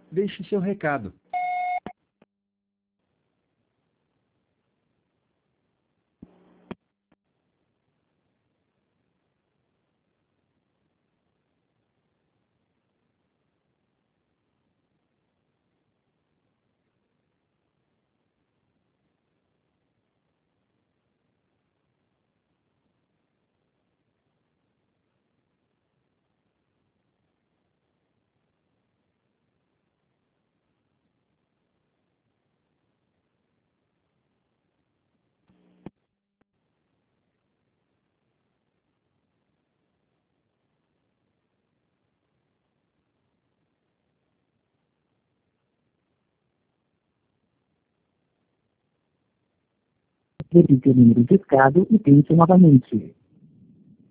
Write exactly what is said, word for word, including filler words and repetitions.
Deixe seu recado. Repita o número discado e tente novamente.